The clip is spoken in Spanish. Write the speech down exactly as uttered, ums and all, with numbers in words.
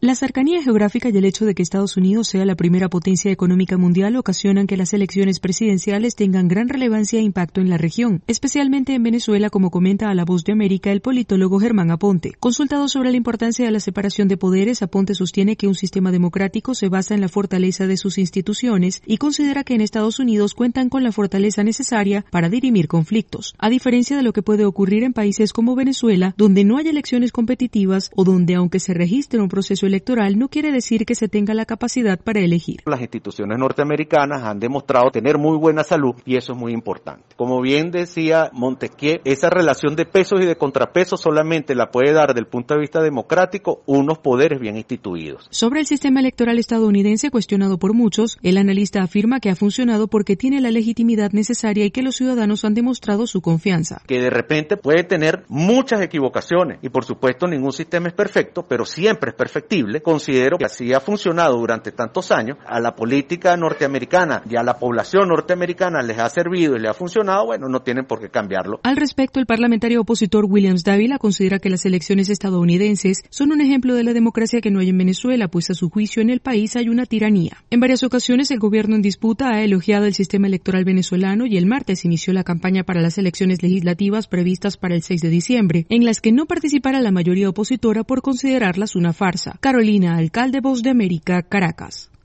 La cercanía geográfica y el hecho de que Estados Unidos sea la primera potencia económica mundial ocasionan que las elecciones presidenciales tengan gran relevancia e impacto en la región, especialmente en Venezuela, como comenta a La Voz de América el politólogo Germán Aponte. Consultado sobre la importancia de la separación de poderes, Aponte sostiene que un sistema democrático se basa en la fortaleza de sus instituciones y considera que en Estados Unidos cuentan con la fortaleza necesaria para dirimir conflictos, a diferencia de lo que puede ocurrir en países como Venezuela, donde no hay elecciones competitivas o donde, aunque se registre un proceso electoral, no quiere decir que se tenga la capacidad para elegir. Las instituciones norteamericanas han demostrado tener muy buena salud y eso es muy importante. Como bien decía Montesquieu, esa relación de pesos y de contrapesos solamente la puede dar desde el punto de vista democrático unos poderes bien instituidos. Sobre el sistema electoral estadounidense, cuestionado por muchos, el analista afirma que ha funcionado porque tiene la legitimidad necesaria y que los ciudadanos han demostrado su confianza. Que de repente puede tener muchas equivocaciones y por supuesto ningún sistema es perfecto, pero siempre es perfectible. Considero que así ha funcionado durante tantos años, a la política norteamericana y a la población norteamericana les ha servido y les ha funcionado, bueno, no tienen por qué cambiarlo. Al respecto, el parlamentario opositor Williams Dávila considera que las elecciones estadounidenses son un ejemplo de la democracia que no hay en Venezuela, pues a su juicio en el país hay una tiranía. En varias ocasiones el gobierno en disputa ha elogiado el sistema electoral venezolano y el martes inició la campaña para las elecciones legislativas previstas para el seis de diciembre, en las que no participará la mayoría opositora por considerarlas una farsa. Carolina Alcalde, Voz de América, Caracas.